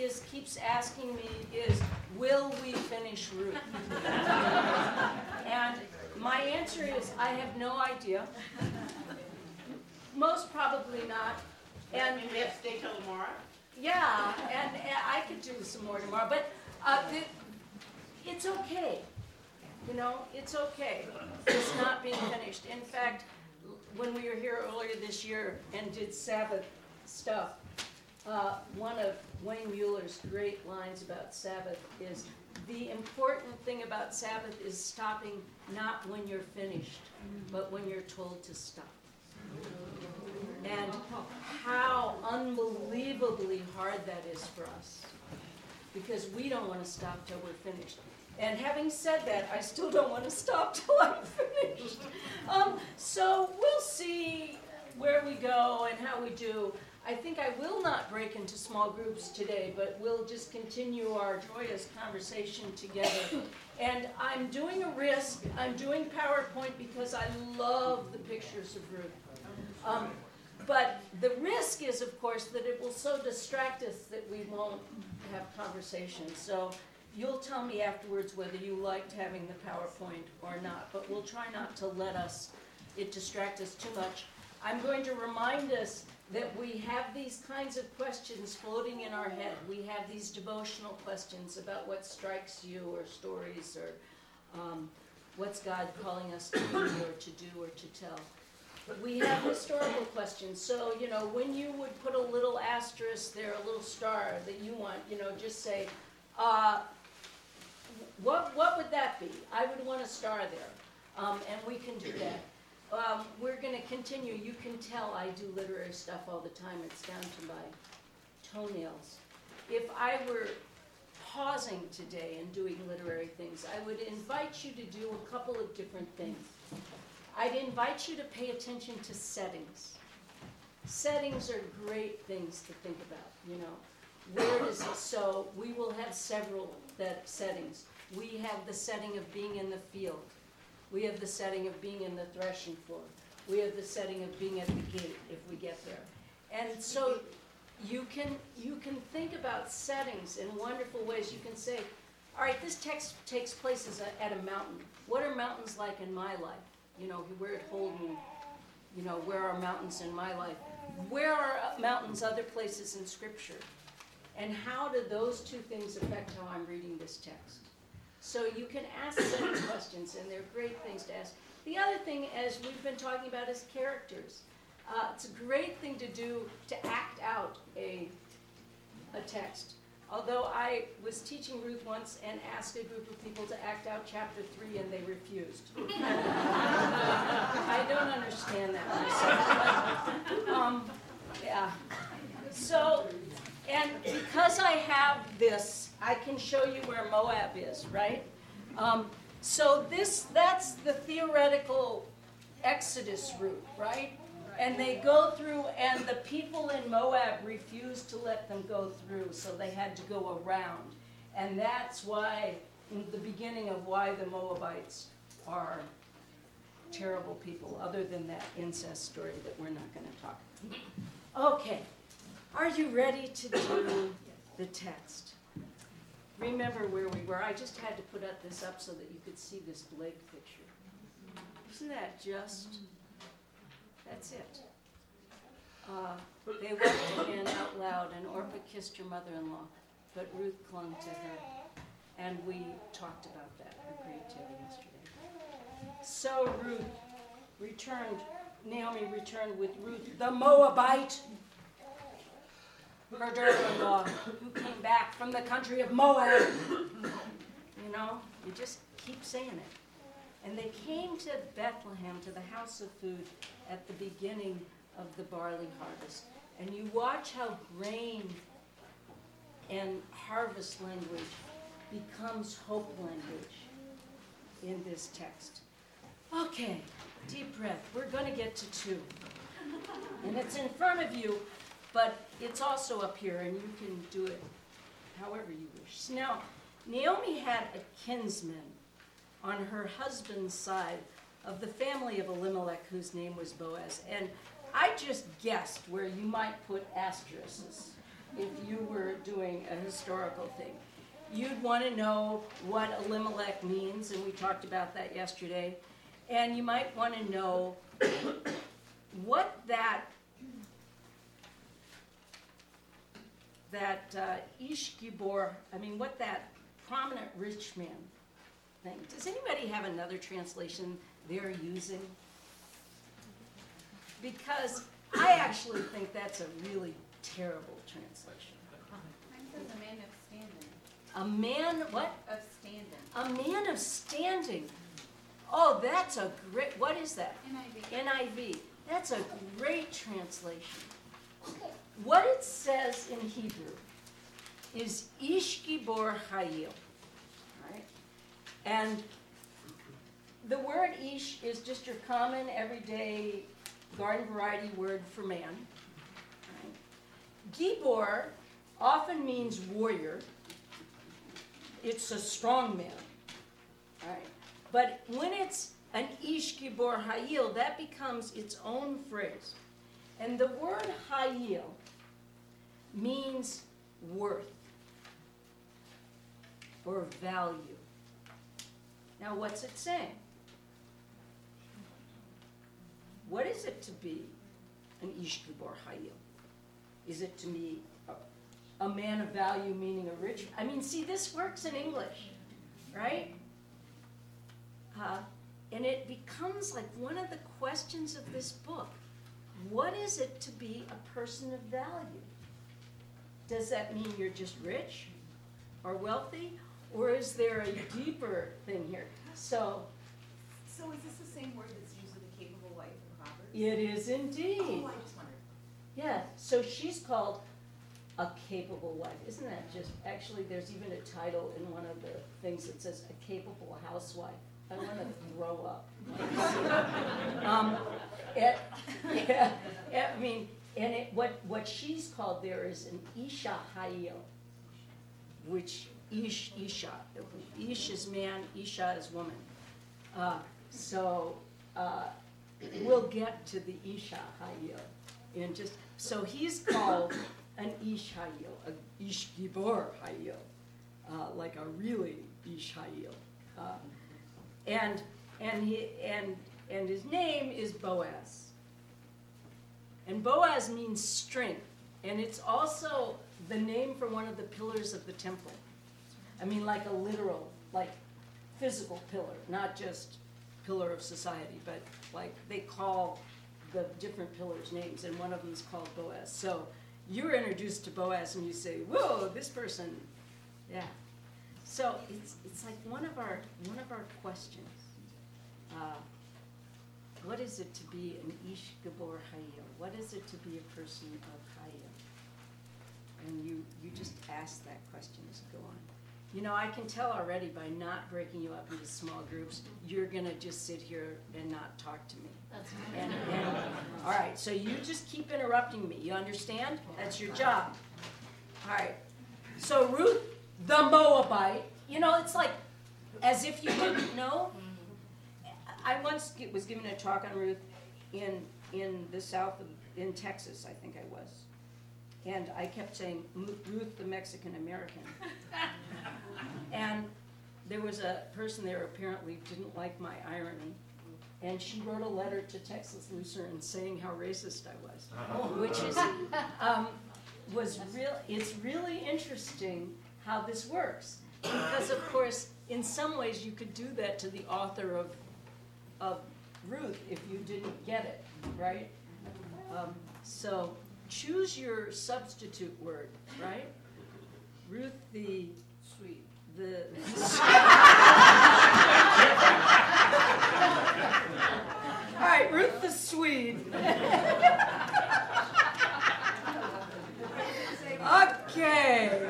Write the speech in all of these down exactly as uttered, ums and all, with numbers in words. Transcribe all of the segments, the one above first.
is keeps asking me is, will we finish Ruth? And my answer is, I have no idea. Most probably not. And you have to stay till tomorrow? Yeah, and, and I could do some more tomorrow, but uh, the, it's okay. You know, it's okay. It's not being finished. In fact, when we were here earlier this year and did Sabbath stuff, uh, one of Wayne Mueller's great lines about Sabbath is, the important thing about Sabbath is stopping not when you're finished, but when you're told to stop. And how unbelievably hard that is for us, because we don't want to stop till we're finished. And having said that, I still don't want to stop till I'm finished. Um, so we'll see where we go and how we do. I think I will not break into small groups today, but we'll just continue our joyous conversation together. And I'm doing a risk. I'm doing PowerPoint because I love the pictures of Ruth. Um, but the risk is, of course, that it will so distract us that we won't have conversation. So you'll tell me afterwards whether you liked having the PowerPoint or not, but we'll try not to let us, it distract us too much. I'm going to remind us that we have these kinds of questions floating in our head. We have these devotional questions about what strikes you, or stories, or um, what's God calling us to do, or to do, or to tell. We have historical questions. So, you know, when you would put a little asterisk there, a little star that you want, you know, just say, uh, what what would that be? I would want a star there, um, and we can do that. Um, we're going to continue. You can tell I do literary stuff all the time. It's down to my toenails. If I were pausing today and doing literary things, I would invite you to do a couple of different things. I'd invite you to pay attention to settings. Settings are great things to think about, you know. Where does it, so we will have several that settings. We have the setting of being in the field. We have the setting of being in the threshing floor. We have the setting of being at the gate if we get there. And so you can you can think about settings in wonderful ways. You can say, all right, this text takes place as a, at a mountain. What are mountains like in my life? You know, where at Holden, you know, where are mountains in my life? Where are mountains other places in Scripture? And how do those two things affect how I'm reading this text? So you can ask those questions, and they're great things to ask. The other thing, as we've been talking about, is characters. Uh, it's a great thing to do to act out a, a text. Although I was teaching Ruth once and asked a group of people to act out chapter three, and they refused. I don't understand that myself. But, um, yeah. So, and because I have this, I can show you where Moab is, right? Um, so this, that's the theoretical Exodus route, right? And they go through, and the people in Moab refused to let them go through, so they had to go around. And that's why, in the beginning of why the Moabites are terrible people, other than that incest story that we're not going to talk about. Okay, are you ready to do the text? Remember where we were. I just had to put up this up so that you could see this Blake picture. Isn't that just... That's it. Uh, they wept again out loud, and Orpah kissed her mother-in-law, but Ruth clung to her. And we talked about that a great deal yesterday. So Ruth returned, Naomi returned with Ruth, the Moabite, her daughter-in-law, who came back from the country of Moab. You know, you just keep saying it. And they came to Bethlehem, to the house of food, at the beginning of the barley harvest. And you watch how grain and harvest language becomes hope language in this text. Okay, deep breath. We're going to get to two. And it's in front of you, but it's also up here, and you can do it however you wish. Now, Naomi had a kinsman on her husband's side of the family of Elimelech, whose name was Boaz. And I just guessed where you might put asterisks if you were doing doing a historical thing. You'd want to know what Elimelech means, and we talked about that yesterday. And you might want to know what that that uh, Ish Gibor, I mean, what that prominent rich man thing. Does anybody have another translation they're using? Because I actually think that's a really terrible translation. Mine says a man of standing. A man, what? Of standing. A man of standing. Oh, that's a great, what is that? N I V. N I V. That's a great translation. What it says in Hebrew is Ish Gibor Hayil. Right? And the word Ish is just your common, everyday, garden variety word for man. Right? Gibor often means warrior. It's a strong man. Right? But when it's an Ish Gibor Hayil, that becomes its own phrase. And the word Hayil means worth or value. Now, what's it saying? What is it to be an Ish Gibor Hayil? Is it to be a, a man of value, meaning a rich? I mean, see, this works in English, right? Uh, and it becomes like one of the questions of this book. What is it to be a person of value? Does that mean you're just rich or wealthy? Or is there a deeper thing here? So, So is this the same word that's used with a capable wife in Proverbs? it is indeed. Oh, I just wondered. Yeah, so she's called a capable wife. Isn't that just, actually, there's even a title in one of the things that says a capable housewife. I want to throw up. um, it, yeah, I mean, and it, what, what she's called there is an Isha Hayil, which Ish, Isha. Ish is man, Isha is woman. Uh, so uh, we'll get to the Isha Hayil in just, so he's called an Ish Hayil, a Ish Gibor Hayil, uh, like a really Ish Hayil. Uh, And and he and and his name is Boaz. And Boaz means strength, and it's also the name for one of the pillars of the temple. I mean, like a literal, like physical pillar, not just pillar of society, but like they call the different pillars names, and one of them is called Boaz. So you're introduced to Boaz, and you say, "Whoa, this person, yeah." So it's it's like one of our one of our questions. Uh, what is it to be an Ish Gibor Hayil? What is it to be a person of Hayil? And you you just ask that question as you go on. You know, I can tell already by not breaking you up into small groups, you're gonna just sit here and not talk to me. That's And, and all right, so you just keep interrupting me. You understand? That's your job. All right. So Ruth the Moabite, you know, it's like as if you didn't know. I once g- was giving a talk on Ruth in in the south of, in Texas, I think I was. And I kept saying, Ruth the Mexican American. And there was a person there apparently didn't like my irony. And she wrote a letter to Texas Lutheran saying how racist I was. Which is, um, was real, it's really interesting how this works. Because of course, in some ways you could do that to the author of, of Ruth if you didn't get it, right? Um, so choose your substitute word, right? Ruth the sweet. The all right, Ruth the Swede. Okay.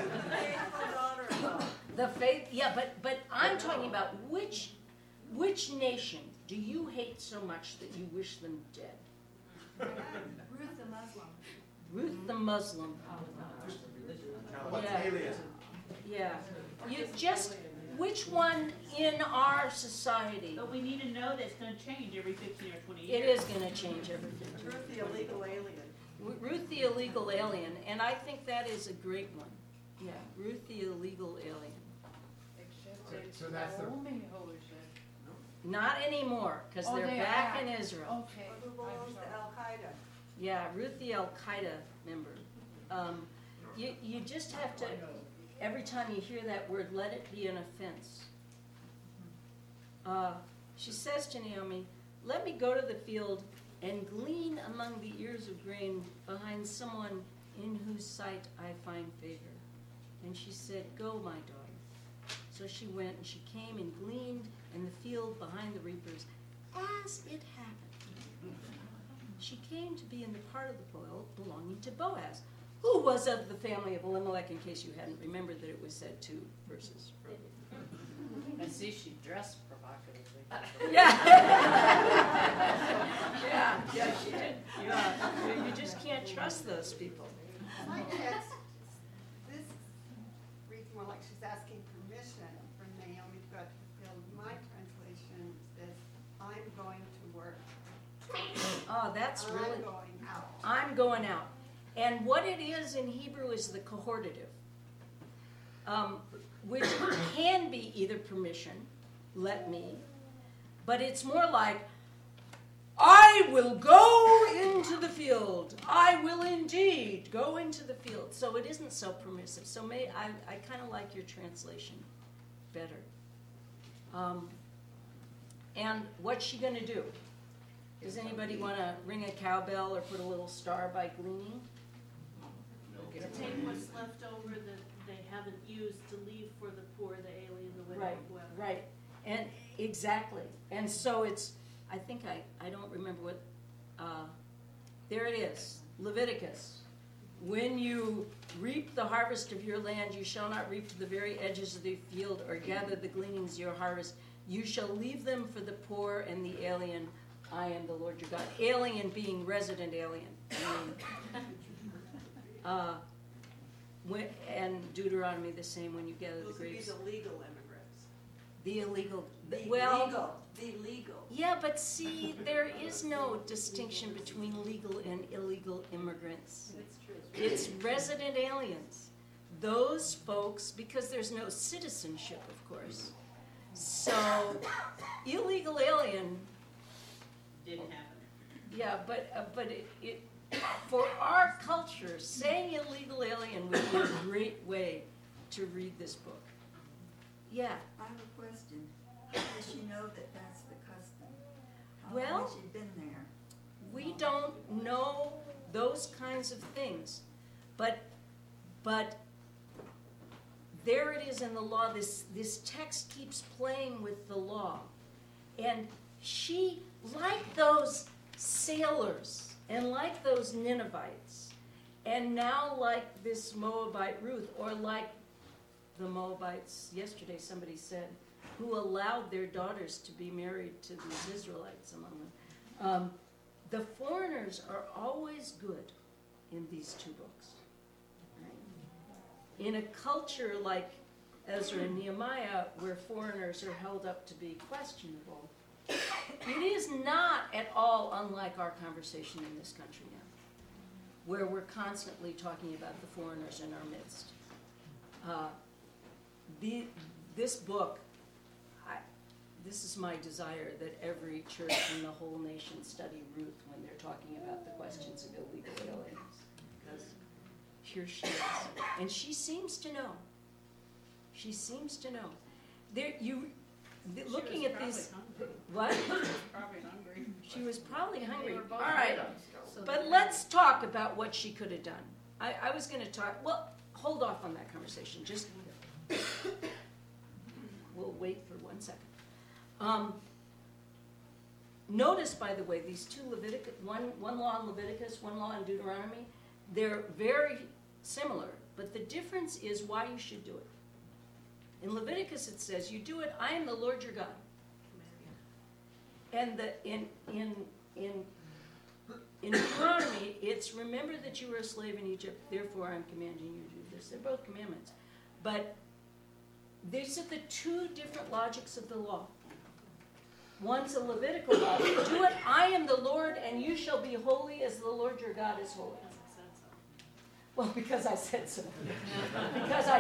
The faith, yeah, but but I'm talking about which which nation do you hate so much that you wish them dead? Ruth the Muslim. Ruth the Muslim. Yeah. Yeah. You just which one in our society? But we need to know that it's gonna change every fifteen or twenty It years. is going to change every fifteen. Ruth the illegal alien. Ruth the illegal alien, and I think that is a great one. Yeah, Ruth the illegal alien. So, so that's the, Not anymore, because Oh, they're they back are. in Israel. Okay. Who belongs to Al Qaeda? Yeah, Ruth the Al Qaeda member. Um, you, you just have to, every time you hear that word, let it be an offense. Uh, she says to Naomi, let me go to the field and glean among the ears of grain behind someone in whose sight I find favor. And she said, go, my daughter. So she went and she came and gleaned in the field behind the reapers, as it happened. She came to be in the part of the field belonging to Boaz, who was of the family of Elimelech, in case you hadn't remembered that it was said two verses earlier. I see she dressed provocatively. Yeah. yeah, yeah, she did. Yeah, you, you just can't trust those people. My text, this reads more like she's asking permission from Naomi to go out to the field. My translation says, I'm going to work. Oh, that's really. I'm going out. I'm going out. And what it is in Hebrew is the cohortative, um, which can be either permission, let me, but it's more like, I will go into the field. I will indeed go into the field. So it isn't so permissive. So may I, I kind of like your translation better. Um, and what's she going to do? Does anybody want to ring a cowbell or put a little star by gleaning? To take what's left over that they haven't used to leave for the poor, the alien, the widow, Right, whoever. right. And exactly. And so it's, I think I, I don't remember what, uh, there it is, Leviticus. When you reap the harvest of your land, you shall not reap to the very edges of the field or gather the gleanings of your harvest. You shall leave them for the poor and the alien. I am the Lord your God. Alien being resident alien. I mean, uh, when, and Deuteronomy the same when you gather the Those would be grapes. the legal immigrants. The illegal. The well, legal, the legal. yeah, but see, there is no distinction between legal and illegal immigrants. That's true. It's resident aliens. Those folks, because there's no citizenship, of course. So, illegal alien, Didn't happen. yeah, but uh, but it, it for our culture, saying illegal alien would be a great way to read this book. Yeah. I have a question. How does she know that that's the custom? How long Well- has she been there? We don't know those kinds of things, but but there it is in the law. This this text keeps playing with the law, and she, like those sailors and like those Ninevites, and now like this Moabite Ruth, or like the Moabites yesterday, somebody said, who allowed their daughters to be married to these Israelites among them. Um, the foreigners are always good in these two books. Right? In a culture like Ezra and Nehemiah, where foreigners are held up to be questionable, it is not at all unlike our conversation in this country now, where we're constantly talking about the foreigners in our midst. Uh, the, this book, I, this is my desire that every church in the whole nation study Ruth when they're talking about the questions of illegal aliens. Because here she is. And she seems to know. She seems to know. There, you, th- looking was at these, probably what? Probably hungry. She was probably hungry. They were both All right, widows, so but they- let's talk about what she could have done. I, I was going to talk, well, hold off on that conversation. Just, we'll wait for one second. Um, notice, by the way, these two Leviticus, one, one law in Leviticus, one law in Deuteronomy, they're very similar, but the difference is why you should do it. In Leviticus it says, you do it, I am the Lord your God. And the, in, in, in, in Deuteronomy, it's remember that you were a slave in Egypt, therefore I'm commanding you to do this. They're both commandments. But these are the two different logics of the law. One's a Levitical law. Do it, I am the Lord, and you shall be holy as the Lord your God is holy. Well, because I said so. Because I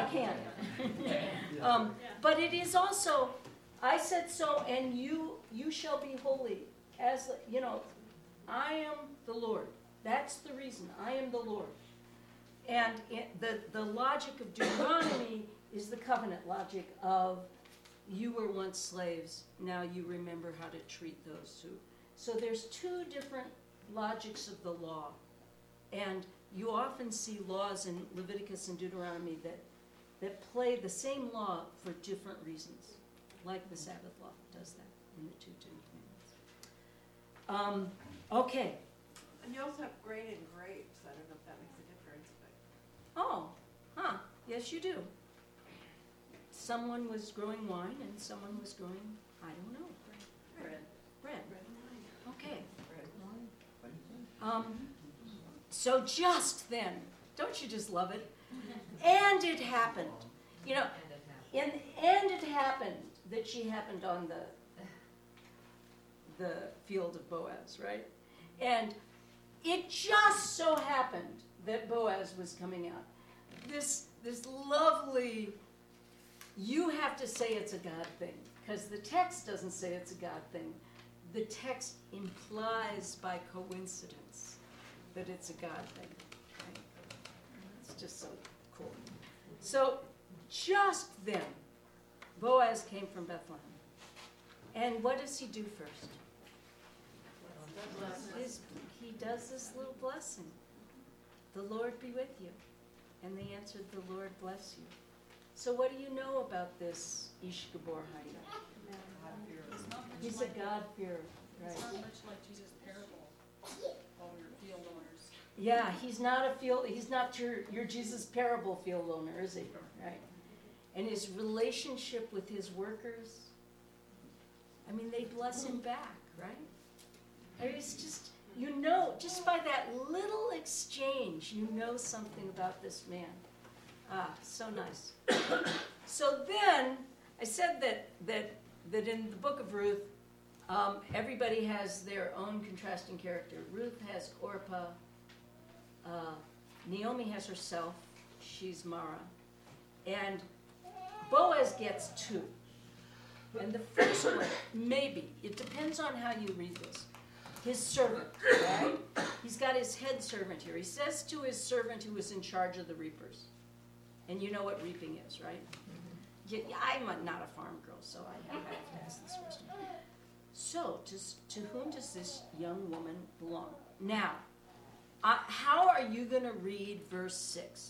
Um, Yeah. but it is also, I said so, and you, you shall be holy, as, you know, I am the Lord. That's the reason, I am the Lord. And it, the, the logic of Deuteronomy is the covenant logic of, you were once slaves, now you remember how to treat those who. So there's two different logics of the law. And you often see laws in Leviticus and Deuteronomy that, that play the same law for different reasons, like the Sabbath law does that in the two Ten Commandments. Um, okay. And you also have grain and grapes, I don't know if that makes a difference, but. Oh, huh, yes you do. Someone was growing wine and someone was growing, I don't know, Bread. bread. Okay. Bread. Um, so just then, don't you just love it? And it happened. You know, and, and it happened that she happened on the the field of Boaz, right? And it just so happened that Boaz was coming out. This this lovely, you have to say it's a God thing, because the text doesn't say it's a God thing. The text implies by coincidence that it's a God thing. Right? It's just so cool. So just then, Boaz came from Bethlehem. And what does he do first? His, he does this little blessing. The Lord be with you. And they answered, the Lord bless you. So what do you know about this Ish Gabor Haida? It's not much He's a like, God-fearer, it's right? not much like Jesus' parable of your field owners. Yeah, he's not a field, he's not your, your Jesus parable field owner, is he? Right. And his relationship with his workers, I mean, they bless him back, right? I mean, it's just, you know, just by that little exchange, you know something about this man. Ah, so nice. So then, I said that, that, that in the book of Ruth, um, everybody has their own contrasting character. Ruth has Orpah. Uh, Naomi has herself. She's Mara. And Boaz gets two. And the first one, maybe, it depends on how you read this. His servant, right? He's got his head servant here. He says to his servant who was in charge of the reapers. And you know what reaping is, right? Yeah, I'm a, not a farm girl, so I have to ask this question. So, to, to whom does this young woman belong? Now, uh, how are you going to read verse six?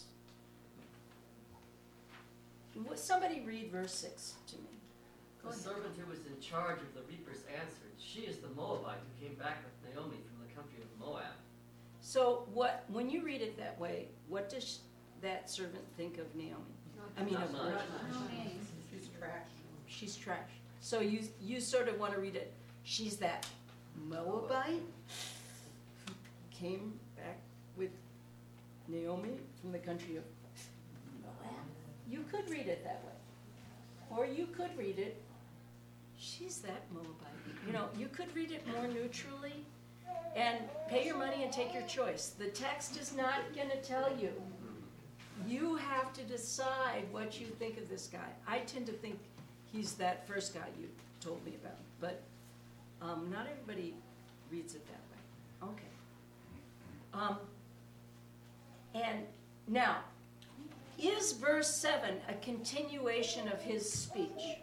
Will somebody read verse six to me? The servant who was in charge of the reapers answered, she is the Moabite who came back with Naomi from the country of Moab. So, what when you read it that way, what does that servant think of Naomi? I mean, Not of much. Ruth. She's trash. She's trash. So you you sort of want to read it. She's that Moabite who came back with Naomi from the country of Moab. You could read it that way, or you could read it. She's that Moabite. You know, you could read it more neutrally, and pay your money and take your choice. The text is not going to tell you. You have to decide what you think of this guy. I tend to think he's that first guy you told me about, but um, not everybody reads it that way. Okay. Um, and now, is verse seven a continuation of his speech?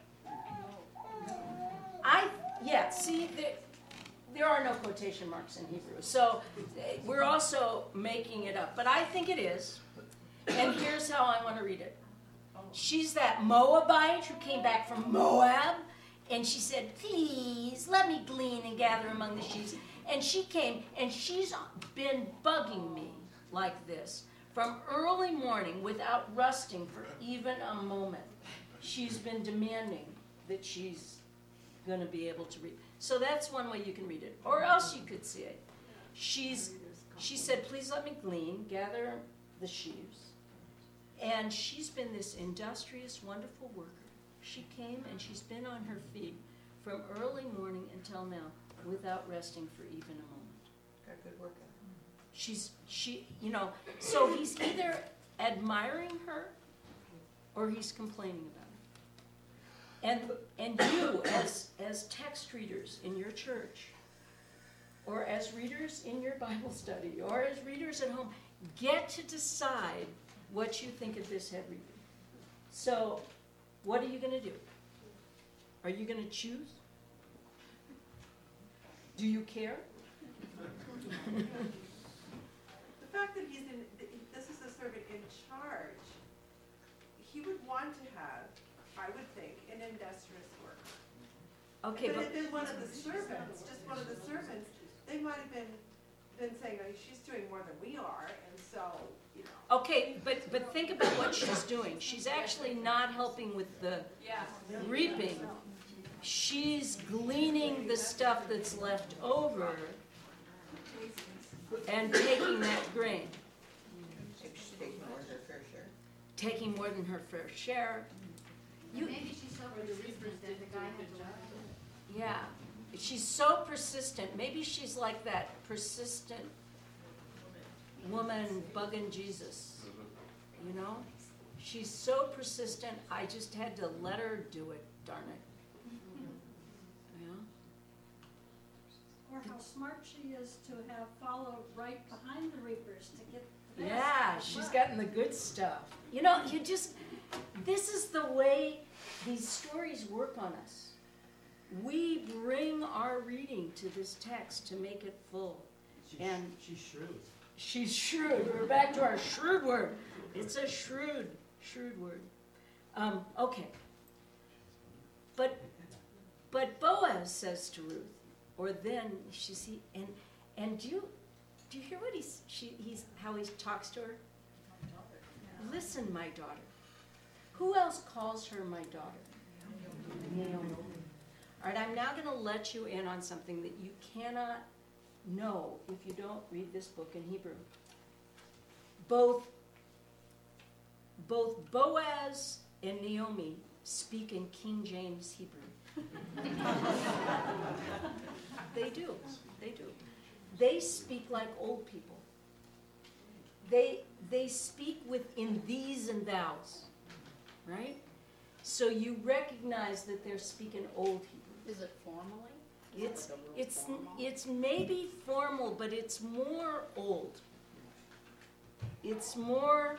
I, yeah, see, there, there are no quotation marks in Hebrew, so eh, we're also making it up, but I think it is. And here's how I want to read it. She's that Moabite who came back from Moab, and she said, please, let me glean and gather among the sheaves. And she came, and she's been bugging me like this from early morning without resting for even a moment. She's been demanding that she's going to be able to read. So that's one way you can read it. Or else you could say, she's, she said, please let me glean, gather the sheaves. And she's been this industrious, wonderful worker. She came and she's been on her feet from early morning until now without resting for even a moment. Got good work ethic. She's, she, you know, so he's either admiring her or he's complaining about her. And, and you, as, as text readers in your church, or as readers in your Bible study, or as readers at home, get to decide what you think of this head reading. So, what are you going to do? Are you going to choose? Do you care? The fact that he's in, this is a servant in charge, he would want to have, I would think, an industrious worker. Okay, If it but had been one of the servants, just one of the servants, they might have been, been saying, oh, she's doing more than we are, and so, you know. okay, but but think about what she's doing. She's actually not helping with the reaping. She's gleaning the stuff that's left over and taking that grain. Taking more than her fair share. Taking more than her fair share. You, Maybe she's so persistent that the guy had to let her. yeah, she's so persistent. Maybe she's like that persistent woman bugging Jesus. You know? She's so persistent, I just had to let her do it, darn it. Yeah? Or how smart she is to have followed right behind the reapers to get the best. Yeah, she's gotten the good stuff. You know, you just, this is the way these stories work on us. We bring our reading to this text to make it full. She's, And she's shrewd. she's shrewd. We're back to our shrewd word. It's a shrewd, shrewd word. Um, okay. But, but Boaz says to Ruth, or then she see, and and do you do you hear what he's she he's how he talks to her? Listen, my daughter. Who else calls her my daughter? Naomi. All right, I'm now going to let you in on something that you cannot know if you don't read this book in Hebrew. Both both Boaz and Naomi speak in King James Hebrew. They do. They do. They speak like old people. They they speak with in these and thous, right? So you recognize that they're speaking old Hebrew. Is it formally? Is it It's like a real it's formal? it's maybe formal, but it's more old. It's more.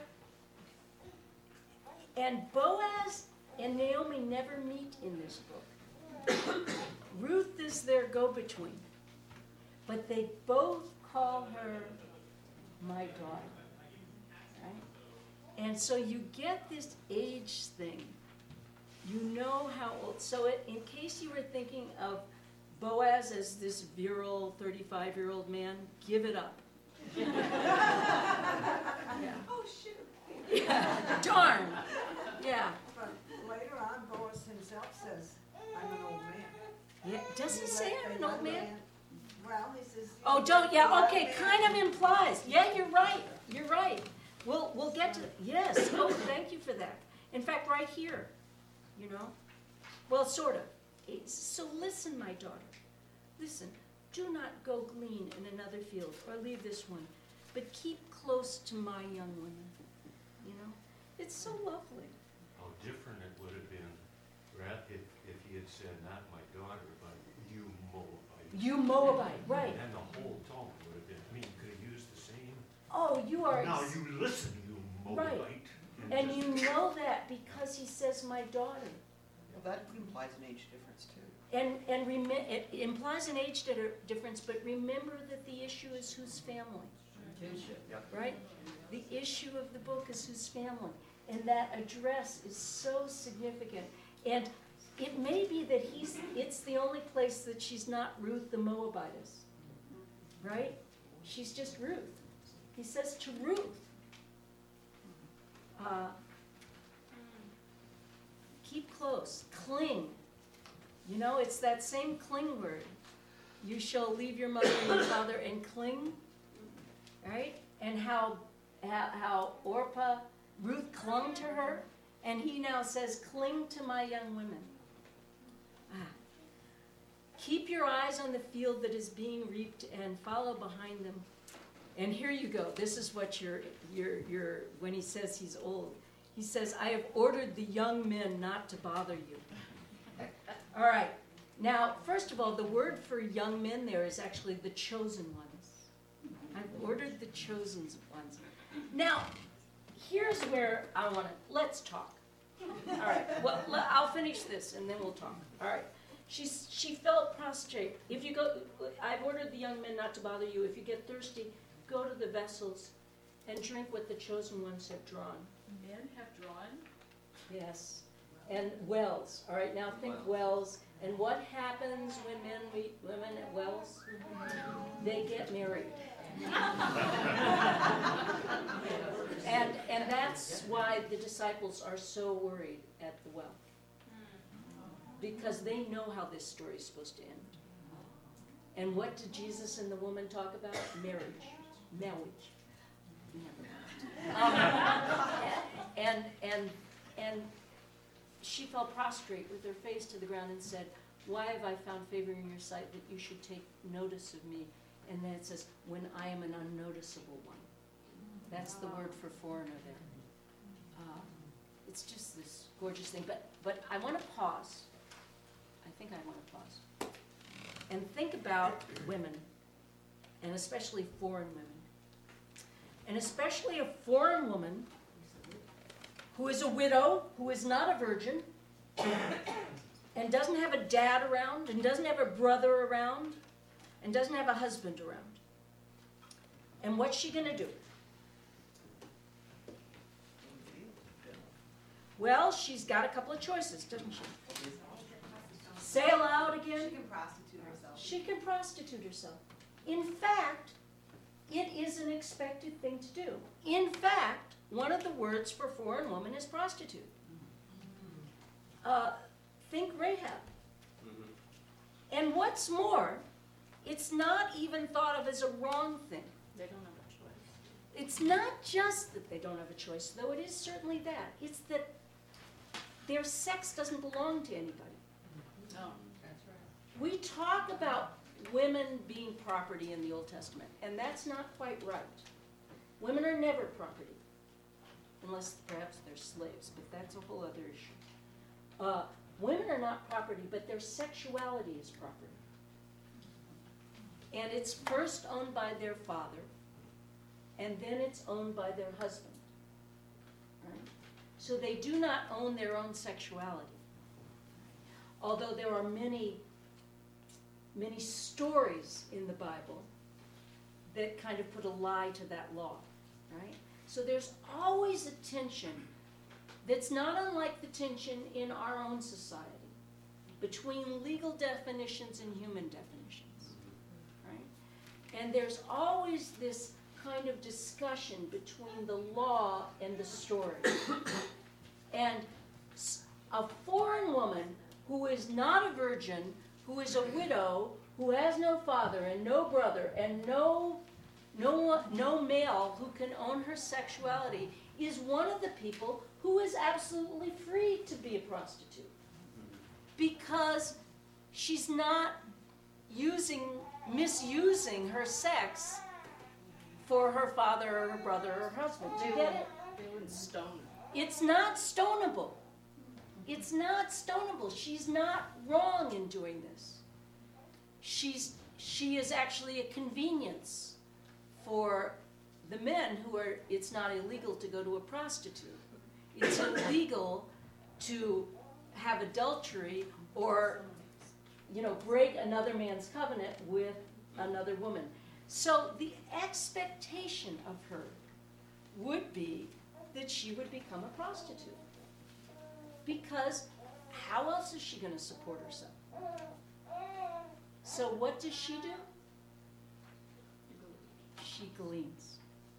And Boaz and Naomi never meet in this book. Ruth is their go-between. But they both call her my daughter. Right? And so you get this age thing. You know how old. So it, in case you were thinking of Boaz as this virile thirty-five-year-old man, give it up. Yeah. Oh, shoot. Yeah. Darn. Yeah. But later on, Boaz himself says, I'm an old man. Yeah. Does he say I'm an old man? Well, he says. Oh, don't, yeah, "Old okay, man." kind of implies. Yeah, you're right, you're right. We'll, we'll get to, yes, oh, thank you for that. In fact, right here, you know, well, sort of. It's, so listen, my daughter, listen, do not go glean in another field or leave this one, but keep close to my young women, you know? It's so lovely. How different it would have been ra- if, if he had said, not my daughter, but you Moabite. You Moabite, right. And the whole tone would have been, I mean, you could have used the same. Oh, you are. Now ex- you listen, you Right. Moabite. And just- you know that because he says my daughter. Well, that implies an age difference too. And, and remi- it implies an age di- difference, but remember that the issue is whose family, Kinship. right? The issue of the book is whose family. And that address is so significant. And it may be that he's, it's the only place that she's not Ruth the Moabitess, right? She's just Ruth. He says to Ruth, uh, keep close, cling. You know, it's that same cling word. You shall leave your mother and your father and cling, right? And how, how, how Orpah, Ruth clung to her, and he now says, cling to my young women. Ah. Keep your eyes on the field that is being reaped and follow behind them. And here you go. This is what you're, you're, you're, when he says he's old. He says, I have ordered the young men not to bother you. All right. Now, first of all, the word for young men there is actually the chosen ones. I've ordered the chosen ones. Now, here's where I want to, let's talk. All right, well, le- I'll finish this and then we'll talk. All right. She's, she felt prostrate. If you go, I've ordered the young men not to bother you. If you get thirsty, go to the vessels and drink what the chosen ones have drawn. Men have drawn? Yes. And wells. All right, now think wells. And what happens when men meet women at wells? They get married. and and that's why the disciples are so worried at the well. Because they know how this story is supposed to end. And what did Jesus and the woman talk about? Marriage. Marriage. Um, and and and she fell prostrate with her face to the ground and said, "Why have I found favor in your sight that you should take notice of me?" And then it says, "When I am an unnoticeable one." That's the word for foreigner there. Uh, it's just this gorgeous thing. But but I want to pause. I think I want to pause and think about women, and especially foreign women. And especially a foreign woman who is a widow, who is not a virgin, and doesn't have a dad around, and doesn't have a brother around, and doesn't have a husband around. And what's she going to do? Well, she's got a couple of choices, doesn't she? Say aloud again. She can prostitute herself. She can prostitute herself. In fact, it is an expected thing to do. In fact, one of the words for foreign woman is prostitute. Uh, think Rahab. And what's more, it's not even thought of as a wrong thing. They don't have a choice. It's not just that they don't have a choice, though it is certainly that. It's that their sex doesn't belong to anybody. No, that's right. We talk about women being property in the Old Testament, and that's not quite right. Women are never property, unless perhaps they're slaves, but that's a whole other issue. Uh, women are not property, but their sexuality is property. And it's first owned by their father, and then it's owned by their husband. Right? So they do not own their own sexuality. Although there are many, many stories in the Bible that kind of put a lie to that law, right? So there's always a tension that's not unlike the tension in our own society between legal definitions and human definitions, right? And there's always this kind of discussion between the law and the story. And a foreign woman who is not a virgin, who is a widow, who has no father and no brother and no, no, no male who can own her sexuality, is one of the people who is absolutely free to be a prostitute. Because she's not using, misusing her sex for her father or her brother or her husband. Do you get it? They wouldn't stone her. It's not stonable. It's not stonable. She's not wrong in doing this. She's, she is actually a convenience for the men who are, it's not illegal to go to a prostitute. It's illegal to have adultery or, you know, break another man's covenant with another woman. So the expectation of her would be that she would become a prostitute. Because how else is she going to support herself? So what does she do? She gleans.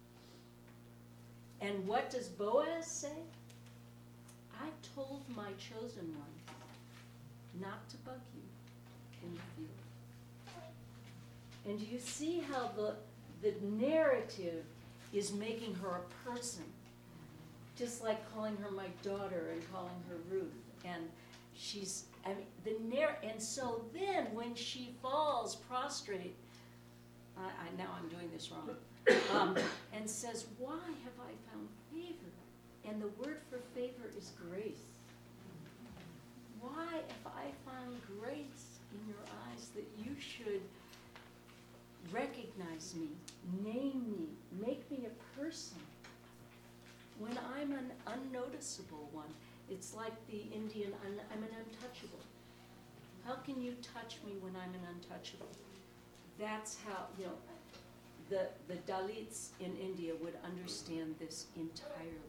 And what does Boaz say? I told my chosen one not to bug you in the field. And do you see how the, the narrative is making her a person? Just like calling her my daughter and calling her Ruth. And she's, I mean, the narr- and so then when she falls prostrate, I, I now I'm doing this wrong, um, and says, why have I found favor? And the word for favor is grace. why have I found grace in your eyes that you should recognize me, name me, make me a person when I'm an unnoticeable one? It's like the Indian, un- I'm an untouchable. How can you touch me when I'm an untouchable? That's how, you know, the, the Dalits in India would understand this entirely.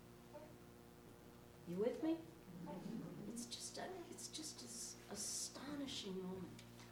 You with me? It's just a, it's just an astonishing moment.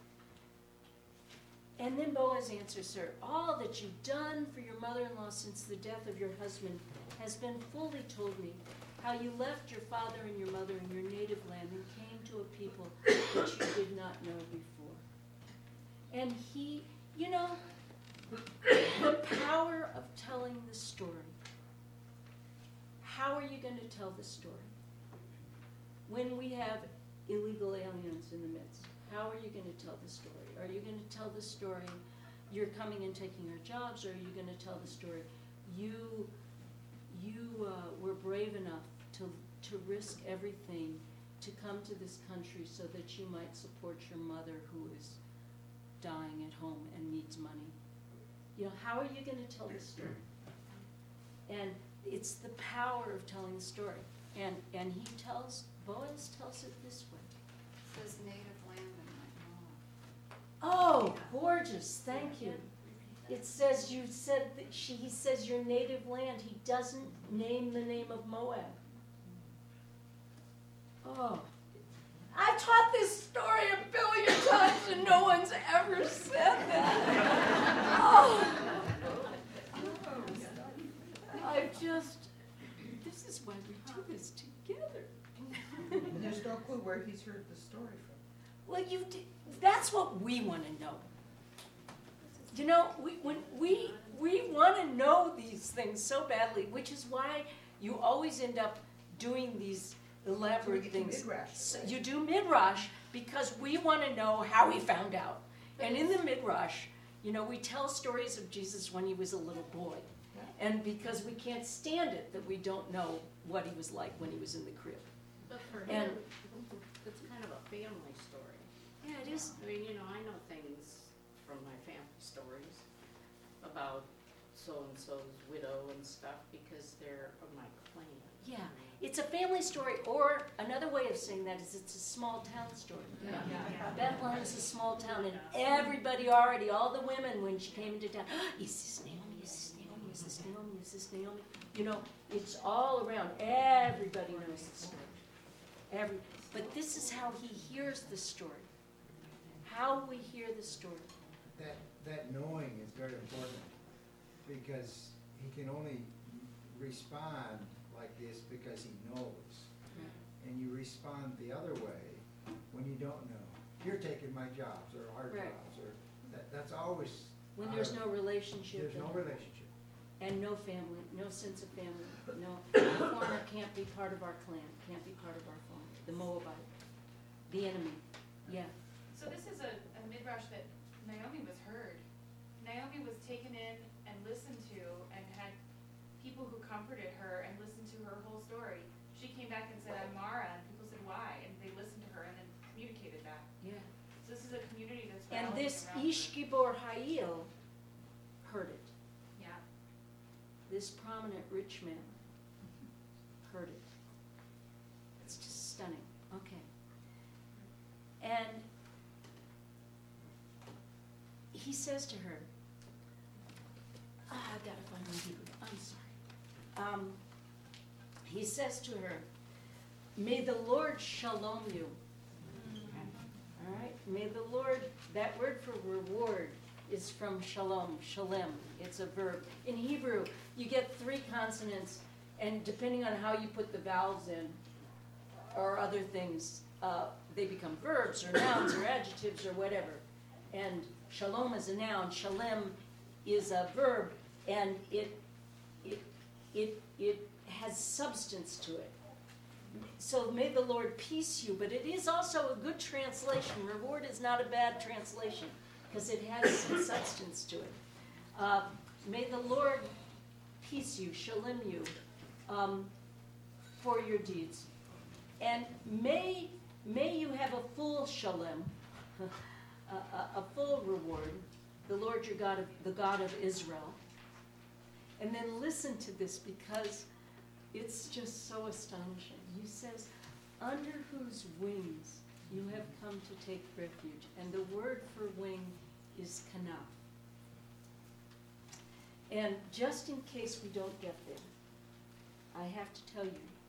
And then Boaz answers her, all that you've done for your mother-in-law since the death of your husband has been fully told me, how you left your father and your mother in your native land and came to a people that you did not know before. And he, you know, the power of telling the story. How are you going to tell the story? When we have illegal aliens in the midst, how are you going to tell the story? Are you going to tell the story, you're coming and taking our jobs, or are you going to tell the story, you, you uh, were brave enough to, to risk everything to come to this country so that you might support your mother who is dying at home and needs money? You know, how are you going to tell this story? And it's the power of telling the story. And, and he tells, Boaz tells it this way. It says native land in my Oh, gorgeous, thank you. It says, you said, that she, he says your native land. He doesn't name the name of Moab. Oh, I've taught this story a billion times and no one's ever said that. Oh, I just, this is why we do this together. And there's no clue where he's heard the story from. Well, you did, that's what we want to know. You know, we when we we want to know these things so badly, which is why you always end up doing these elaborate So we things. do midrash, So right? you do midrash because we want to know how he found out. And in the midrash, you know, we tell stories of Jesus when he was a little boy. And because we can't stand it that we don't know what he was like when he was in the crib. But for And- him, it's kind of a family story. Yeah, it is. I mean, you know, I know things from my family stories about so-and-so's widow and stuff because they're of my clan. Yeah, it's a family story, or another way of saying that is it's a small town story. Yeah. Bethlehem's a small town, and everybody already, all the women, when she came into town, is this Naomi, is this Naomi, is this Naomi, is this Naomi? You know, it's all around. Everybody knows the story. Every, but this is how he hears the story. How we hear the story. That, that knowing is very important, because he can only respond like this because he knows. And you respond the other way when you don't know. You're taking my jobs, or our Right. jobs, or, that, that's always. When there's no relationship. There's no and- relationship. And no family, no sense of family, no, the foreigner can't be part of our clan, can't be part of our clan, the Moabite, the enemy, yeah. So this is a, a midrash that Naomi was heard. Naomi was taken in and listened to and had people who comforted her and listened to her whole story. She came back and said, I'm Mara, and people said, why? And they listened to her and then communicated that. Yeah. So this is a community that's And rallying this around her. Ish Gibor Ha'il heard it. Yeah. This prominent rich man heard it. It's just stunning. Okay. And he says to her, ah, I've got to find my Hebrew. I'm sorry. Um, he says to her, may the Lord shalom you. All right? May the Lord, that word for reward is from shalom, shalem. It's a verb. In Hebrew, you get three consonants, and depending on how you put the vowels in, or other things, uh, they become verbs or nouns or adjectives or whatever. And shalom is a noun, shalem is a verb, and it it it it has substance to it. So may the Lord peace you, but it is also a good translation. Reward is not a bad translation because it has some substance to it. Uh, may the Lord peace you, shalom you, um, for your deeds. And may may you have a full shalom, a, a, a full reward, the Lord your God, of, the God of Israel. And then listen to this, because it's just so astonishing. He says, under whose wings you have come to take refuge. And the word for wing is kanaf. And just in case we don't get there, I have to tell you,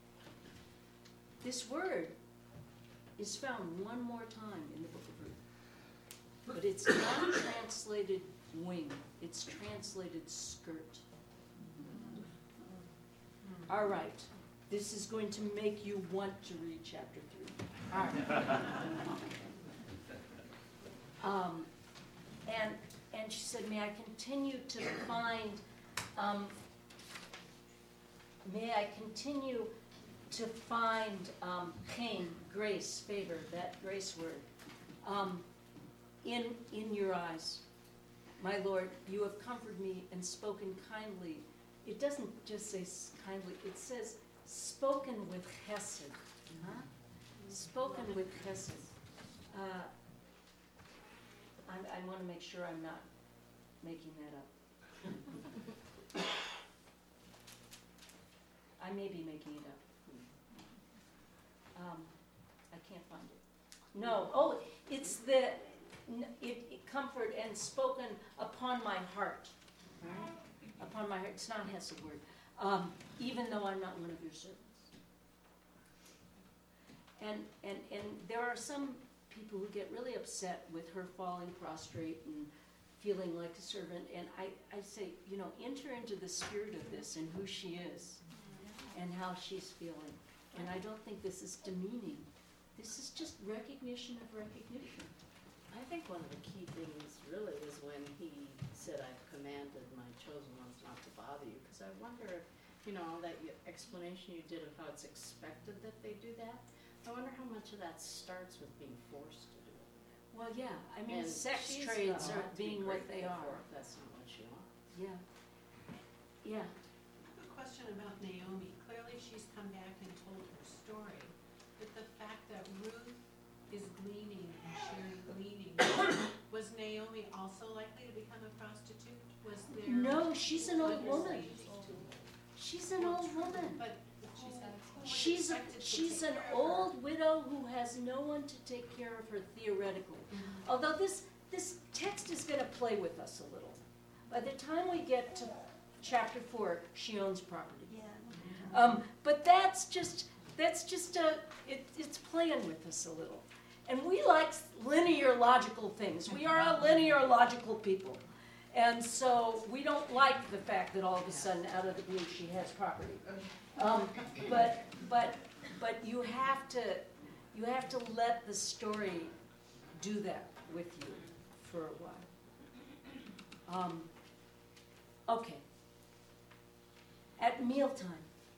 this word is found one more time in the book of Ruth. But it's not translated wing, it's translated skirt. All right, this is going to make you want to read chapter three. All right. Um, and, and she said, may I continue to find, um, may I continue to find um, pain, grace, favor, that grace word, um, in, in your eyes. My Lord, you have comforted me and spoken kindly. It doesn't just say s- kindly, it says spoken with chesed. Huh? Spoken with chesed. Uh, I, I want to make sure I'm not making that up. I may be making it up. Um, I can't find it. No, oh, it's the, n- it, it comfort and spoken upon my heart. Right? Upon my heart, it's not a Hesed word. Um, even though I'm not one of your servants. And, and, and there are some people who get really upset with her falling prostrate and feeling like a servant. And I, I say, you know, enter into the spirit of this and who she is and how she's feeling. And I don't think this is demeaning. This is just recognition of recognition. I think one of the key things really is when he said, I've commanded my chosen ones not to bother you, because I wonder, you know, that y- explanation you did of how it's expected that they do that, I wonder how much of that starts with being forced to do it. Well, yeah, I mean, And sex she's trades got a are lot to be being what they grateful are. for if that's not what she wants. Yeah. Yeah. I have a question about Naomi. Clearly, she's come back and told her story, but the fact that Ruth is gleaning and sharing gleaning, was Naomi also likely to become a prostitute? Was there? No, she's an old was woman. there- She's an old woman. But who, who was She's, a- expected to she's take an care of her? old widow who has no one to take care of her theoretically. Although this, this text is going to play with us a little. By the time we get to chapter four, she owns property. Yeah. Um, but that's just, that's just a, it, it's playing with us a little. And we like linear logical things. We are a linear logical people. And so we don't like the fact that all of a sudden, out of the blue, she has property. Um, but, but, but you have to, you have to let the story do that with you for a while. Um, okay. At mealtime,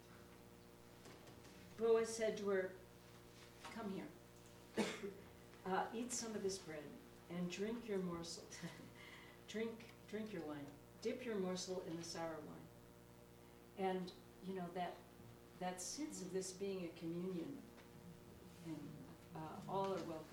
Boaz said to her, come here, uh, eat some of this bread and drink your morsel. drink, drink your wine. Dip your morsel in the sour wine. And, you know, that, that sense of this being a communion, and uh, all are welcome.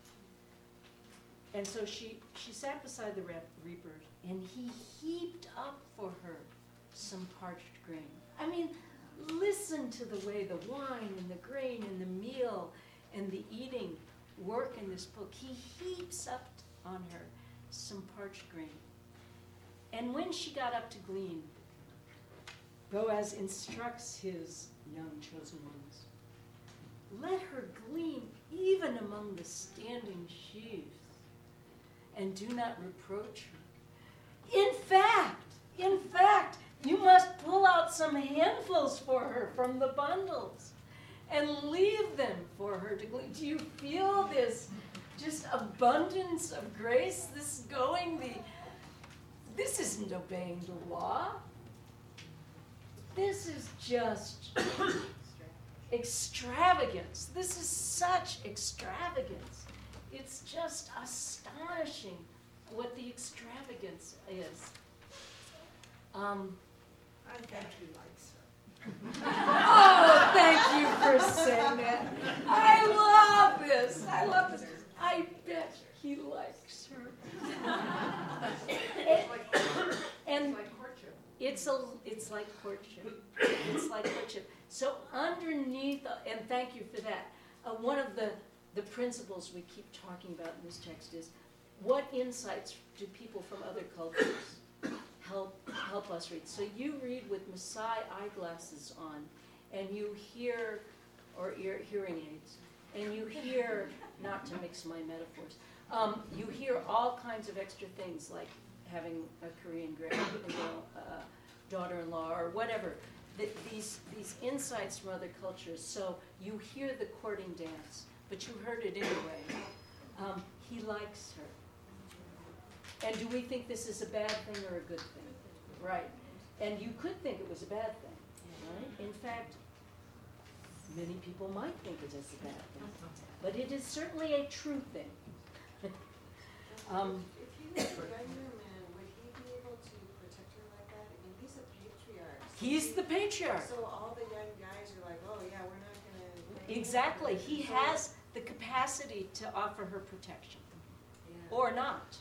And so she, she sat beside the rep- reaper, and he heaped up for her some parched grain. I mean, listen to the way the wine and the grain and the meal and the eating work in this book. He heaps up on her some parched grain. And when she got up to glean, Boaz instructs his young chosen ones, let her glean even among the standing sheaves, and do not reproach her. In fact, in fact, you must pull out some handfuls for her from the bundles and leave them for her to glean. Do you feel this just abundance of grace? This going the, this isn't obeying the law. This is just extravagance. This is such extravagance. It's just astonishing what the extravagance is. Um, I bet he likes her. oh, thank you for saying that. I love this. I love this. I bet he likes her. and, and Like courtship. it's a, it's like courtship. It's like courtship. So underneath, and thank you for that. Uh, one of the the principles we keep talking about in this text is, what insights do people from other cultures help help us read? So you read with Maasai eyeglasses on, and you hear, or ear, hearing aids, and you hear, not to mix my metaphors, um, you hear all kinds of extra things like having a Korean grand, you know, uh, daughter-in-law or whatever. The, these these insights from other cultures. So you hear the courting dance, but you heard it anyway. Um, he likes her. And do we think this is a bad thing or a good thing? Right. And you could think it was a bad thing, right? In fact, many people might think it is a bad thing. But it is certainly a true thing. um, If he was a younger man, would he be able to protect her like that? I mean, he's a patriarch. So he's he- the patriarch. So all the young guys are like, oh yeah, we're not gonna. Exactly. He So- has the capacity to offer her protection. Yeah. Or not.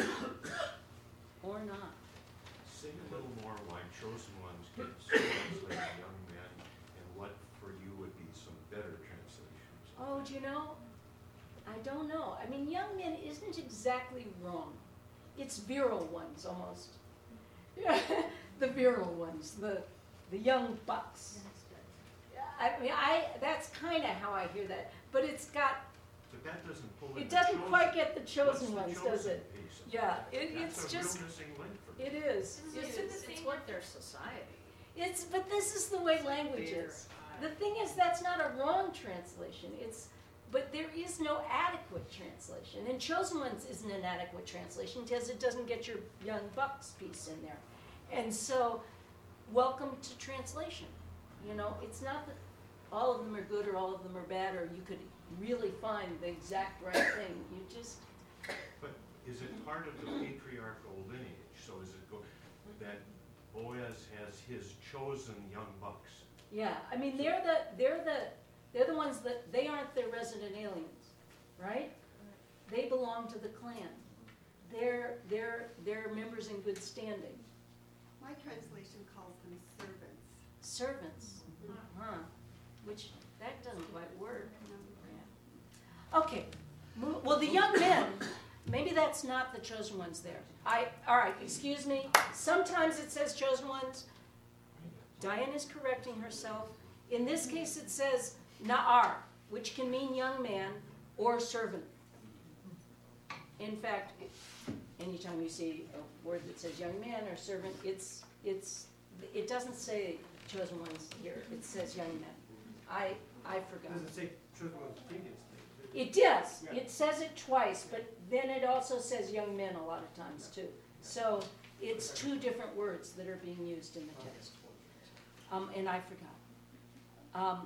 Or not. Say a little more why Chosen Ones gets translated young men, and what for you would be some better translations. Oh, do you know? I don't know. I mean, young men isn't exactly wrong. It's virile ones almost. Yeah, the virile ones, the the young bucks. I mean, I that's kind of how I hear that, but it's got. But that doesn't pull in It the doesn't chosen- quite get the what's chosen the ones, does chosen it? piece of Yeah, that? it, That's it's a just. real missing link for me. It is. It's, Is it the it's same- what their society. It's but this is the way language Their is. The thing is, that's not a wrong translation. It's, but there is no adequate translation. And Chosen Ones isn't an adequate translation because it doesn't get your young bucks piece in there. And so, welcome to translation. You know, it's not that all of them are good or all of them are bad, or you could really find the exact right thing. You just, But is it part of the patriarchal lineage? So is it go, that Boaz has his chosen young bucks? yeah. I mean, they're the, they're the, they're the ones that, they aren't the resident aliens, right? They belong to the clan. They're, they're, they're members in good standing. My translation calls them servants. Servants, huh, which, that doesn't quite work. No. Okay, mo- well, the young men, maybe that's not the chosen ones there. I, all right, excuse me, sometimes it says chosen ones. Diane is correcting herself. In this case, it says na'ar, which can mean young man or servant. In fact, anytime you see a word that says young man or servant, it's, it's, it doesn't say chosen ones here, it says young men. I, I forgot. Does it say chosen ones previously? It does. It says it twice, but then it also says young men a lot of times too. So it's two different words that are being used in the text. Um, and I forgot. Um,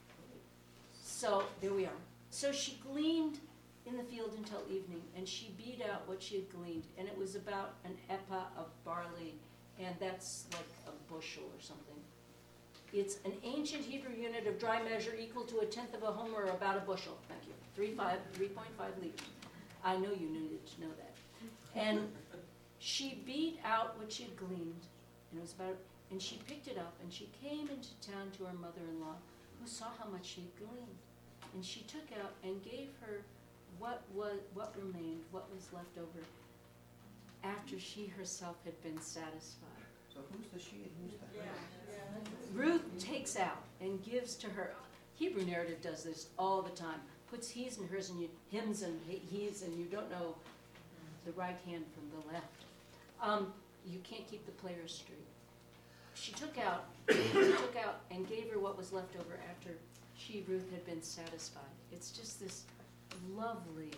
so there we are. So she gleaned in the field until evening, and she beat out what she had gleaned, and it was about an ephah of barley, and that's like a bushel or something. It's an ancient Hebrew unit of dry measure equal to a tenth of a homer, or about a bushel. Thank you. Three five, three point five liters. I know you needed to know that. And she beat out what she had gleaned, and it was about. And she picked it up, and she came into town to her mother-in-law, who saw how much she had gleaned, and she took out and gave her what was what remained, what was left over, after she herself had been satisfied. So who's the she and who's the her? Ruth takes out and gives to her. Hebrew narrative does this all the time. Puts he's and hers and you, hims and he- he's, and you don't know the right hand from the left. Um, you can't keep the players straight. She took out, she took out and gave her what was left over after she, Ruth, had been satisfied. It's just this lovely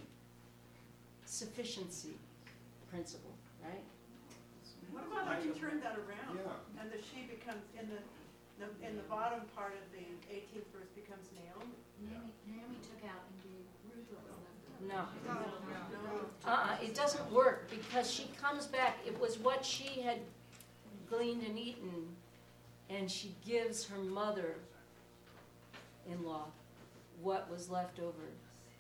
sufficiency principle, right? What about if you turn that around? Yeah. And the she becomes, in the, the, in the bottom part of the eighteenth verse becomes Naomi? Naomi, Naomi took out and gave Ruth what was left. No. No. Uh-uh, it doesn't work, because she comes back, it was what she had gleaned and eaten, and she gives her mother-in-law what was left over.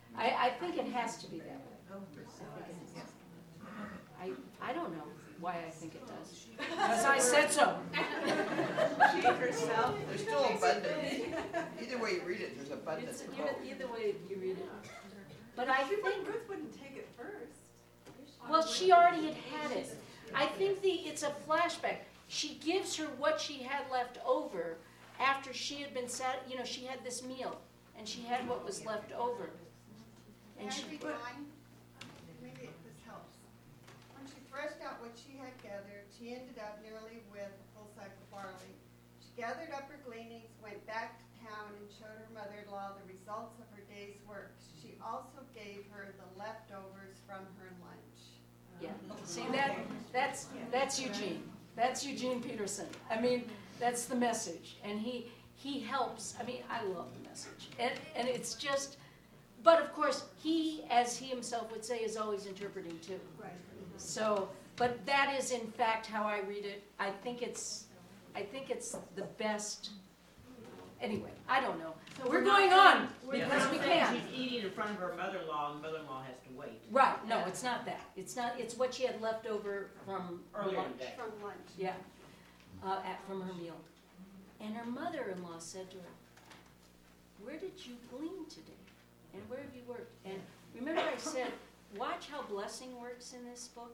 I, I think it has to be that way. I think it is. I, I don't know why I think it does. Because I said so. She herself, there's still abundance. Either way you read it, there's abundance It's, of either, hope. either way you read it. But I Ruth think, Ruth wouldn't take it first. well, she already had had it. I think the, it's a flashback. She gives her what she had left over after she had been sat, you know, she had this meal, and she had what was left over. May And I she, read mine? Maybe this helps. When she threshed out what she had gathered, she ended up nearly with a full sack of barley. She gathered up her gleanings, went back to town, and showed her mother-in-law the results of her day's work. She also gave her the leftovers from her lunch. yeah, see, that, that's, that's Eugene. That's Eugene Peterson. I mean, that's the message. And he, he helps. I mean, I love the message. And, and it's just, but of course, he, as he himself would say, is always interpreting too. Right. So, but that is in fact how I read it. I think it's, I think it's the best. Anyway, I don't know. So We're not going saying- on we're because not we saying can. She's eating in front of her mother-in-law, and mother-in-law has to wait. Right, no, it's not that. It's not, it's what she had left over from her Earlier in lunch. the day. From lunch. Yeah, uh, at, from her meal. And her mother-in-law said to her, where did you glean today? And where have you worked? And remember I said, watch how blessing works in this book?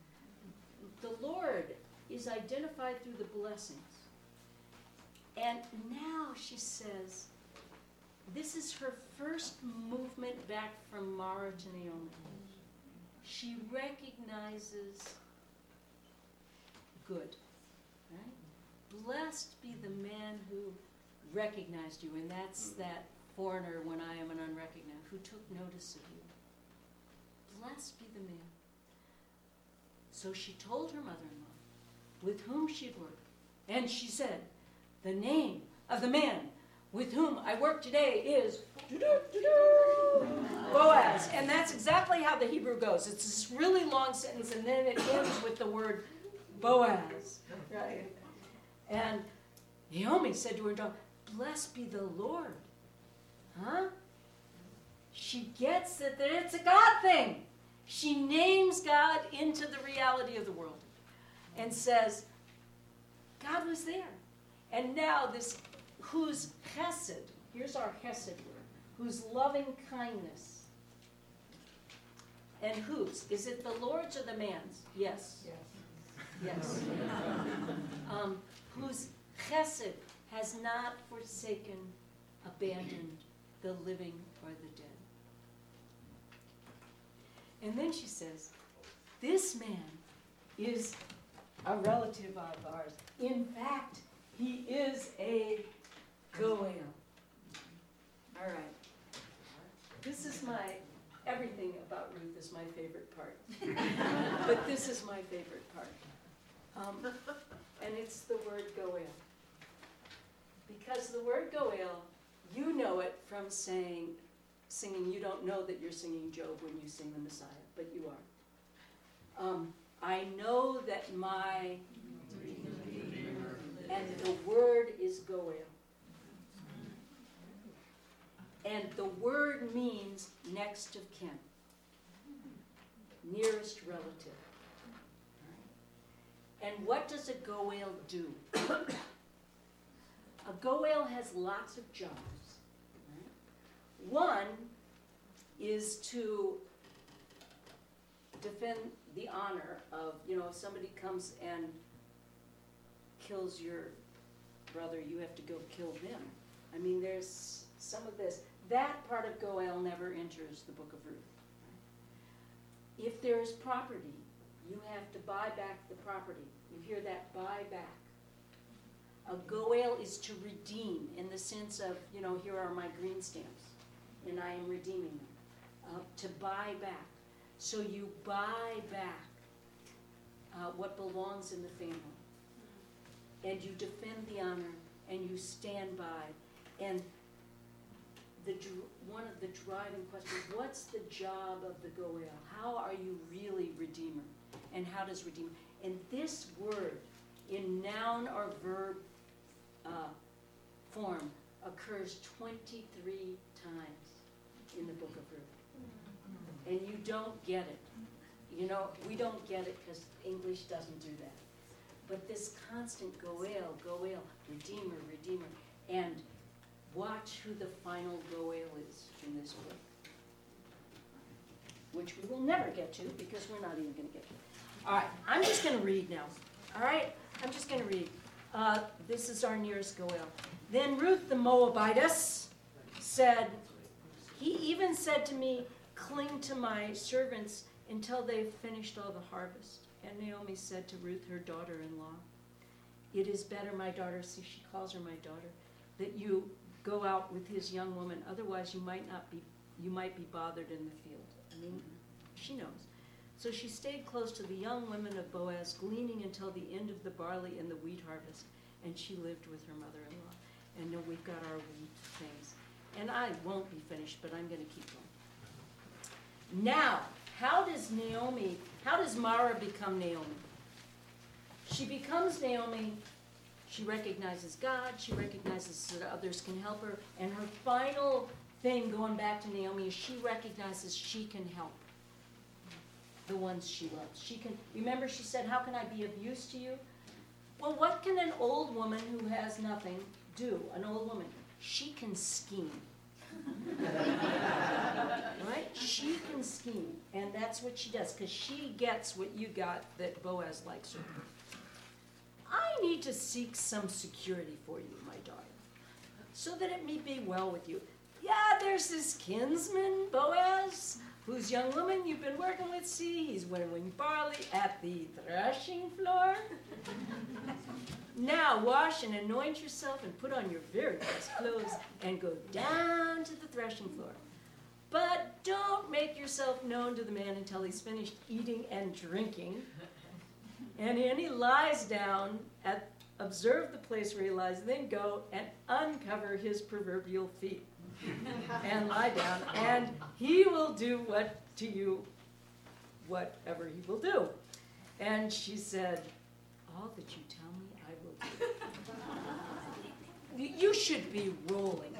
The Lord is identified through the blessings. And now she says, this is her first movement back from Mara to Naomi. She recognizes good, right? Blessed be the man who recognized you, and that's that foreigner when I am an unrecognized, who took notice of you. Blessed be the man. So she told her mother-in-law with whom she'd worked, and she said, the name of the man with whom I work today is Boaz. And that's exactly how the Hebrew goes. It's this really long sentence, and then it ends with the word Boaz. Right? And Naomi said to her daughter, blessed be the Lord. Huh? She gets it that it's a God thing. She names God into the reality of the world and says, God was there. And now this, whose chesed, here's our chesed word, whose loving kindness. And whose? Is it the Lord's or the man's? Yes. Yes. Yes. um, whose chesed has not forsaken, abandoned the living or the dead. And then she says, this man is a relative of ours. In fact, he is a Goel. All right. This is my, everything about Ruth is my favorite part. But this is my favorite part. Um, and it's the word Goel. Because the word Goel, you know it from saying, singing, you don't know that you're singing Job when you sing the Messiah, but you are. Um, I know that my, and the word is Goel. And the word means next of kin, nearest relative. And what does a Goel do? A Goel has lots of jobs. One is to defend the honor of, you know, if somebody comes and kills your brother, you have to go kill them. I mean, there's some of this. That part of Goel never enters the book of Ruth. If there is property, you have to buy back the property. You hear that, buy back. A Goel is to redeem in the sense of, you know, here are my green stamps, and I am redeeming them. Uh, to buy back. So you buy back uh, what belongs in the family. And you defend the honor, and you stand by. And the one of the driving questions, what's the job of the Goel? How are you really redeemer? And how does redeem? And this word, in noun or verb uh, form, occurs twenty-three times in the book of Ruth. don't get it. You know, we don't get it because English doesn't do that. But this constant Goel, Goel, Redeemer, Redeemer, and watch who the final Goel is in this book, which we will never get to because we're not even going to get to it. All right, I'm just going to read now. All right, I'm just going to read. Uh, this is our nearest Goel. Then Ruth the Moabitess said, he even said to me, cling to my servants until they've finished all the harvest. And Naomi said to Ruth, her daughter-in-law, it is better, my daughter, see, she calls her my daughter, that you go out with his young woman, otherwise you might not be, you might be bothered in the field. I mean, she knows. So she stayed close to the young women of Boaz, gleaning until the end of the barley and the wheat harvest, and she lived with her mother-in-law. And now we've got our wheat things. And I won't be finished, but I'm going to keep going. Now, how does Naomi, how does Mara become Naomi? She becomes Naomi, she recognizes God, she recognizes that others can help her, and her final thing going back to Naomi is she recognizes she can help the ones she loves. She can, remember she said, how can I be of use to you? Well, what can an old woman who has nothing do? An old woman, she can scheme. Right? She can scheme, and that's what she does, because she gets what you got that Boaz likes her. I need to seek some security for you, my daughter, so that it may be well with you. Yeah, there's this kinsman, Boaz, whose young woman you've been working with. See, he's winnowing barley at the threshing floor. Now wash and anoint yourself and put on your very best clothes and go down to the threshing floor. But don't make yourself known to the man until he's finished eating and drinking. And then he lies down, at, observe the place where he lies, then go and uncover his proverbial feet and lie down, and he will do what to you, whatever he will do. And she said, all that you tell me, I will do. You should be rolling.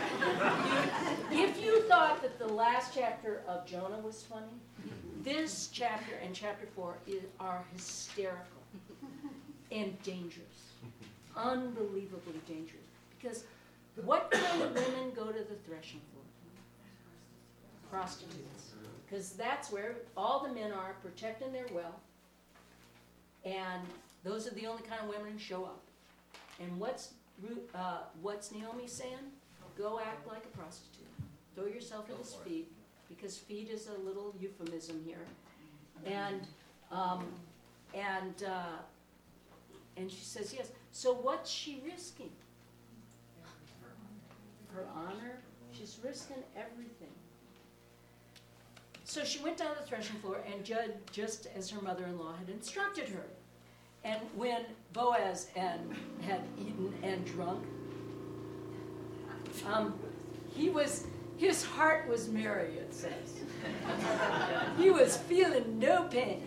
If you thought that the last chapter of Jonah was funny, this chapter and chapter four is, are hysterical and dangerous. Unbelievably dangerous. Because what kind of women go to the threshing floor? Prostitutes. Because that's where all the men are, protecting their wealth. And those are the only kind of women who show up. And what's uh, what's Naomi saying? Go act like a prostitute. Throw yourself at his feet, because feet is a little euphemism here. And um, and uh, and she says yes. So what's she risking? Her honor. She's risking everything. So she went down to the threshing floor and judged just as her mother-in-law had instructed her. And when Boaz and had eaten and drunk, um, he was, his heart was merry, it says. He was feeling no pain.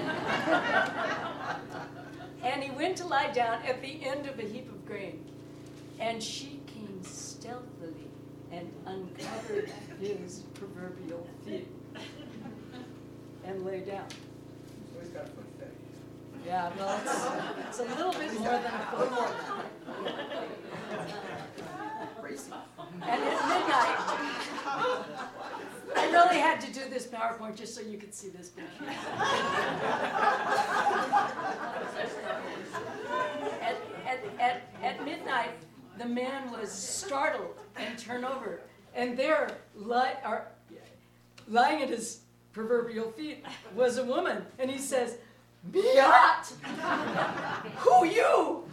And he went to lie down at the end of a heap of grain. And she came stealthily and uncovered his proverbial feet and lay down. So he's got a foot fetish. Yeah, well, it's, it's a little bit more than a foot. And at midnight, I really had to do this PowerPoint just so you could see this picture. at, at, at, at midnight, the man was startled and turned over, and there, li- are, lying at his proverbial feet, was a woman, and he says, "Miat, who you?"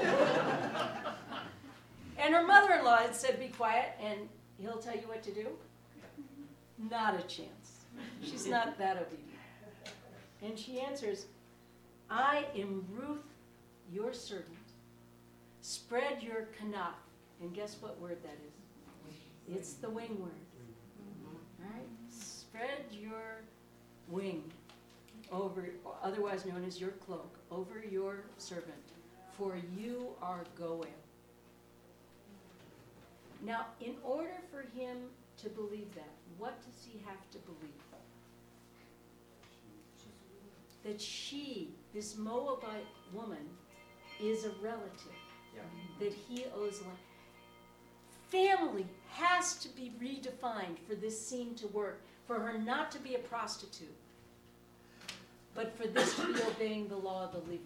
And her mother-in-law had said, "Be quiet, and he'll tell you what to do." Not a chance. She's not that obedient. And she answers, "I am Ruth, your servant. Spread your kanaf." And guess what word that is? It's the wing word. Right? Spread your wing over, otherwise known as your cloak, over your servant, for you are Goel. Now, in order for him to believe that, what does he have to believe? that she, this Moabite woman, is a relative, Yeah. that he owes a lot. Family has to be redefined for this scene to work, for her not to be a prostitute, but for this to be obeying the law of the Levite.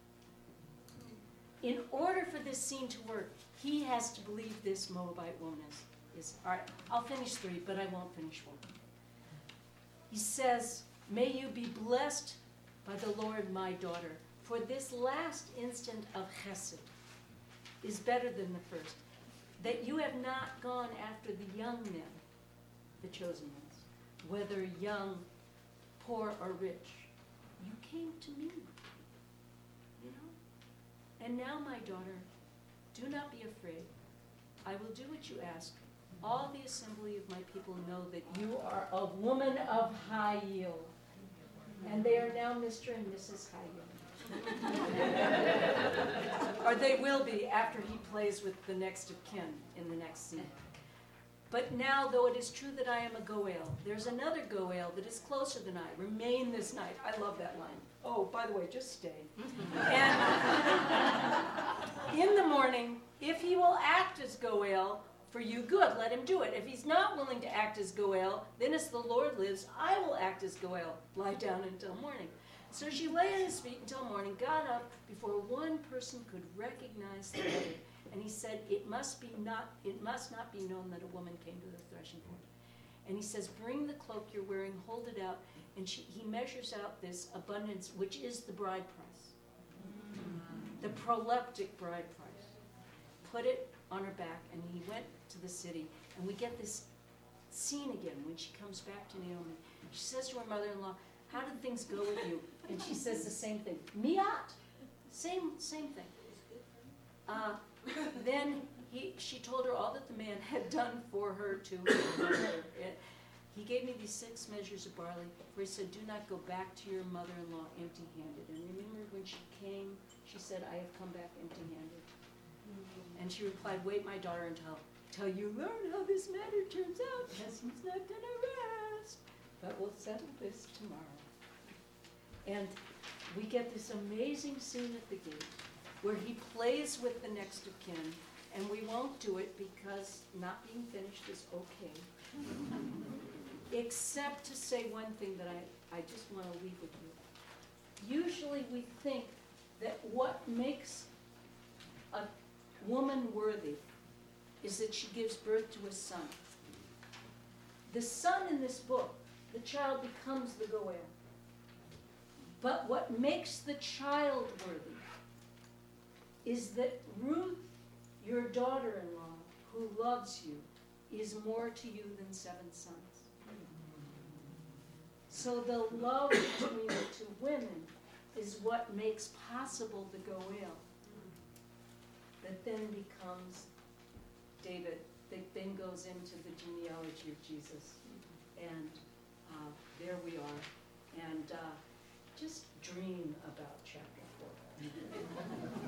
In order for this scene to work, he has to believe this Moabite woman is, is all right, I'll finish three, but I won't finish four. He says, may you be blessed by the Lord, my daughter, for this last instant of chesed is better than the first, that you have not gone after the young men, the chosen ones, whether young, poor, or rich. You came to me, you know? And now, my daughter, do not be afraid. I will do what you ask. All the assembly of my people know that you are a woman of high yield. And they are now Mister and Missus High Yield. Or they will be after he plays with the next of kin in the next scene. But now, though it is true that I am a Goel, there's another Goel that is closer than I. Remain this night. I love that line. Oh, by the way, just stay. And in the morning, if he will act as Goel, for you good, let him do it. If he's not willing to act as Goel, then as the Lord lives, I will act as Goel. Lie down until morning. So she lay at his feet until morning, got up before one person could recognize the other. And he said, it must be not, it must not be known that a woman came to the threshing floor. And he says, bring the cloak you're wearing, hold it out. And she, he measures out this abundance, which is the bride price. The proleptic bride price. Put it on her back, and he went to the city. And we get this scene again when she comes back to Naomi. She says to her mother-in-law, how did things go with you? And she says the same thing. Miat. Same, same thing. Uh, then he, she told her all that the man had done for her to her. He gave me these six measures of barley, for he said, do not go back to your mother-in-law empty-handed. And remember when she came, she said, I have come back empty-handed. Mm-hmm. And she replied, wait, my daughter, until, until you learn how this matter turns out, because he's not going to rest. But we'll settle this tomorrow. And we get this amazing scene at the gate, where he plays with the next of kin, and we won't do it because not being finished is okay. Except to say one thing that I, I just want to leave with you. Usually we think that what makes a woman worthy is that she gives birth to a son. The son in this book, the child becomes the Goel. But what makes the child worthy is that Ruth, your daughter-in-law, who loves you, is more to you than seven sons. So the love between the two women is what makes possible the Goel, that then becomes David, that then goes into the genealogy of Jesus. And uh, there we are. And uh, just dream about chapter four.